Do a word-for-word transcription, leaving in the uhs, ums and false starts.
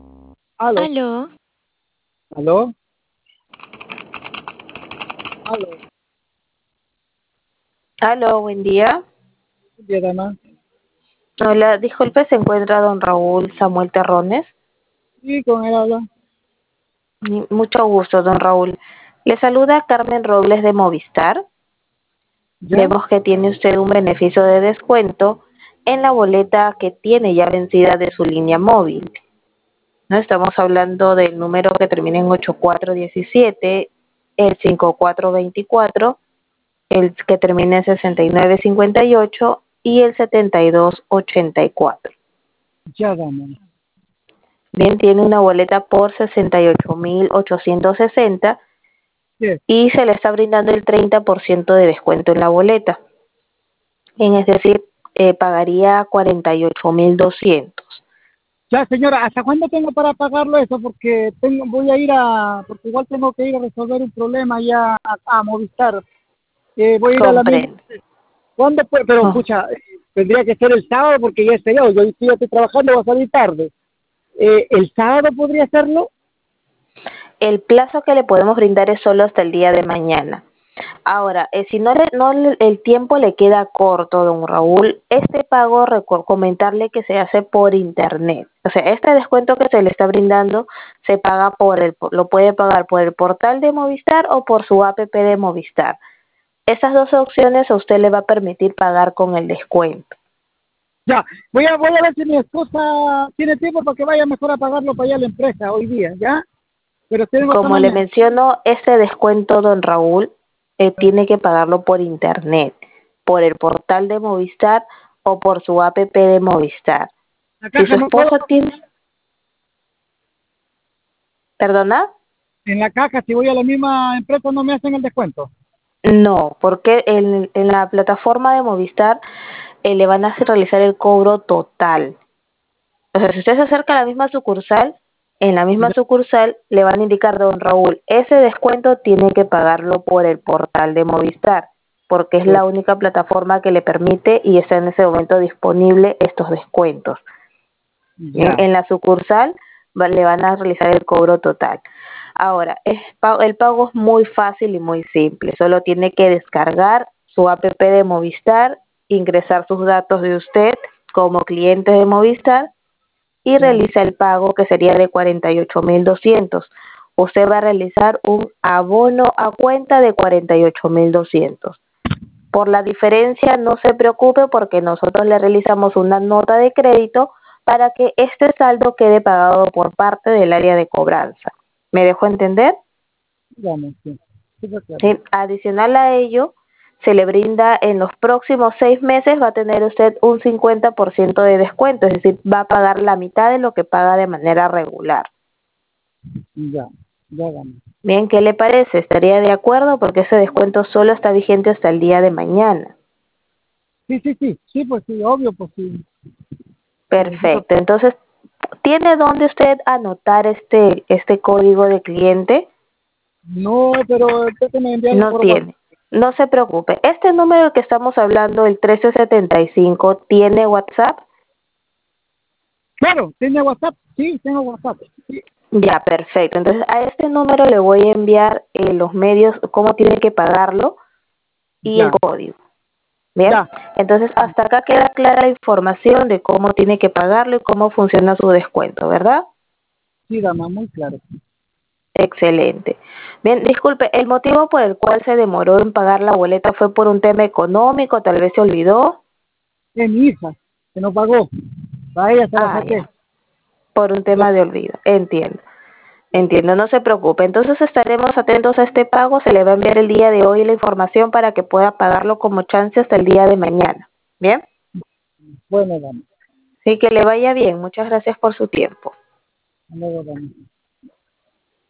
Aló, Aló, aló, aló, aló, buen día. ¿qué dama? Hola, disculpe, ¿se encuentra don Raúl Samuel Terrones? Sí, con él habla. Mi- Mucho gusto, don Raúl. Le saluda Carmen Robles de Movistar. ¿Ya? Vemos que tiene usted un beneficio de descuento en la boleta que tiene ya vencida de su línea móvil. No estamos hablando del número que termina en ochenta y cuatro diecisiete, el cincuenta y cuatro veinticuatro, el que termina en sesenta y nueve cincuenta y ocho y el setenta y dos ochenta y cuatro. Ya, dama. Bien, tiene una boleta por sesenta y ocho mil ochocientos sesenta ¿Qué? y se le está brindando el treinta por ciento de descuento en la boleta. En, es decir, eh, pagaría cuarenta y ocho mil doscientos. Ya, señora, ¿hasta cuándo tengo para pagarlo eso? Porque tengo, voy a ir a, porque igual tengo que ir a resolver un problema ya a, a Movistar. Eh, voy a ir a la misma. Comprendo. ¿Cuándo puede? Pero, Oh. escucha, eh, tendría que ser el sábado porque ya es feriado. Yo hoy sí ya estoy trabajando, voy a salir tarde. Eh, ¿El sábado podría hacerlo? El plazo que le podemos brindar es solo hasta el día de mañana. Ahora, eh, si no, le, no le- el tiempo le queda corto, don Raúl, este pago, recu- comentarle que se hace por internet. O sea, este descuento que se le está brindando se paga por el, lo puede pagar por el portal de Movistar o por su app de Movistar. Esas dos opciones a usted le va a permitir pagar con el descuento. Ya, voy a, voy a ver si mi esposa tiene tiempo para que vaya mejor a pagarlo para allá a la empresa hoy día, ¿ya? Pero tengo hasta Como le mañana. menciono, ese descuento, don Raúl, eh, tiene que pagarlo por internet, por el portal de Movistar o por su app de Movistar. La Si su caja no puedo. esposa tiene, ¿perdona? En la caja, si voy a la misma empresa, no me hacen el descuento. No, porque en, en la plataforma de Movistar eh, le van a hacer realizar el cobro total. O sea, si usted se acerca a la misma sucursal, en la misma Ya, sucursal le van a indicar, don Raúl, ese descuento tiene que pagarlo por el portal de Movistar, porque es la per- única plataforma que le permite y está en ese momento disponible estos descuentos. En, ya, en la sucursal va- le van a realizar el cobro total. Ahora, es pa- el pago es muy fácil y muy simple. Solo tiene que descargar su app de Movistar, ingresar sus datos de usted como cliente de Movistar y ya, realiza el pago que sería de cuarenta y ocho mil doscientos. Usted va a realizar un abono a cuenta de cuarenta y ocho mil doscientos. Por la diferencia no se preocupe porque nosotros le realizamos una nota de crédito para que este saldo quede pagado por parte del área de cobranza. ¿Me dejó entender? digamos, sí, sí, fue claro. Sí. Adicional a ello, se le brinda en los próximos seis meses, va a tener usted un cincuenta por ciento de descuento, es decir, va a pagar la mitad de lo que paga de manera regular. Ya, ya, dame. Bien, ¿qué le parece? ¿Estaría de acuerdo? Porque ese descuento solo está vigente hasta el día de mañana. Sí, sí, sí, sí, pues sí, obvio, pues sí, necesito. Perfecto. Entonces, ¿tiene dónde usted anotar este, este código de cliente? No, pero déjeme enviarlo No por WhatsApp. tiene. No se preocupe. Este número que estamos hablando, el trece setenta y cinco, ¿tiene WhatsApp? Claro, ¿tiene WhatsApp? Sí, tengo WhatsApp. Sí, Ya, perfecto. Entonces, a este número le voy a enviar eh, los medios, cómo tiene que pagarlo y el ya, código. Bien. ya. Entonces, hasta acá queda clara la información de cómo tiene que pagarlo y cómo funciona su descuento, ¿verdad? Sí, dama, muy claro. Excelente. Bien, disculpe, ¿el motivo por el cual se demoró en pagar la boleta fue por un tema económico? ¿Tal vez se olvidó? Es mi hija, que no pagó. Para ella se la Ah, saqué. ya, por un Ya, tema de olvido. Entiendo. ya. Entiendo, no se preocupe. Entonces estaremos atentos a este pago. Se le va a enviar el día de hoy la información para que pueda pagarlo como chance hasta el día de mañana. Bien. Bueno, dama. Sí, que le vaya bien. Muchas gracias por su tiempo. Hasta luego, dama.